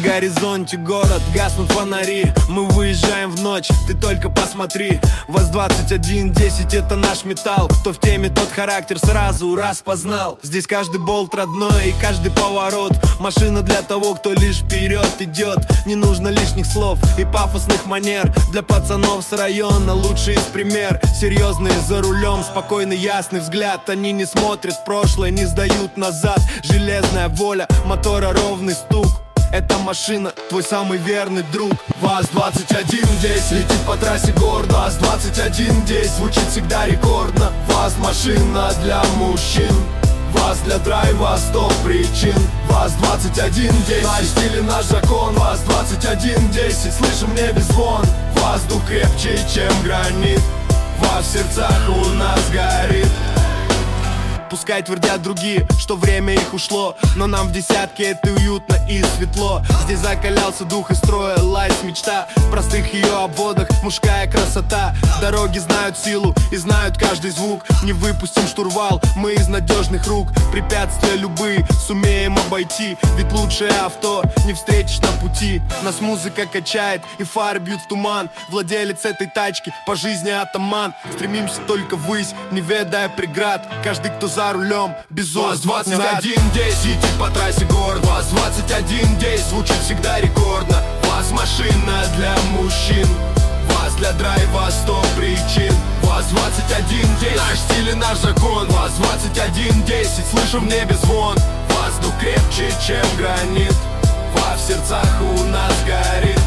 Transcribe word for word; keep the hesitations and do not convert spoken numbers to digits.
горизонте город, гаснут фонари. Мы выезжаем в ночь, ты только посмотри. ВАЗ двадцать один десять, это наш металл. Кто в теме, тот характер сразу распознал. Здесь каждый болт родной и каждый поворот. Машина для того, кто лишь вперед идет. Не нужно лишних слов и пафосных манер. Для пацанов с района лучший из пример. Серьезные за рулем, спокойный ясный взгляд. Они не смотрят в прошлое, не сдают назад. Железная воля, мотора ровный стук. Эта машина твой самый верный друг. ВАЗ двадцать один десять летит по трассе гордо. ВАЗ двадцать один десять звучит всегда рекордно. ВАЗ машина для мужчин. ВАЗ для драйва сто причин. ВАЗ двадцать один десять, наш стиль и наш закон. ВАЗ двадцать один десять, слышим в небе звон. Воздух крепче, чем гранит. ВАЗ в сердцах у нас горит. Пускай твердят другие, что время их ушло, но нам в десятке это уютно и светло. Здесь закалялся дух и строилась мечта. В простых ее обводах мужская красота. Дороги знают силу и знают каждый звук. Не выпустим штурвал, мы из надежных рук. Препятствия любые сумеем обойти. Ведь лучшее авто не встретишь на пути. Нас музыка качает и фары бьют в туман. Владелец этой тачки по жизни атаман. Стремимся только ввысь, не ведая преград. Каждый, кто за рулем, безумно. ВАЗ двадцать один десять летит по трассе город. ВАЗ двадцать один десять звучит всегда рекордно. ВАЗ машина для мужчин. ВАЗ для драйва сто причин. ВАЗ двадцать один десять, наш стиль и наш закон. ВАЗ двадцать один десять, слышим в небе звон. Воздух крепче, чем гранит. ВАЗ в сердцах у нас горит.